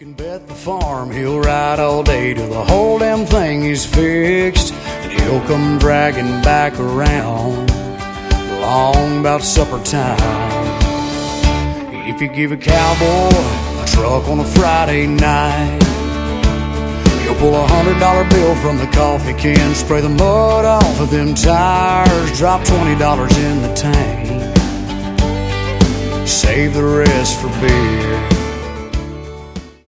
can bet the farm he'll ride all day till the whole damn thing is fixed, and he'll come dragging back around long about supper time. If you give a cowboy a truck on a Friday night, he'll pull $100 bill from the coffee can, spray the mud off of them tires, drop $20 in the tank, save the rest for beer.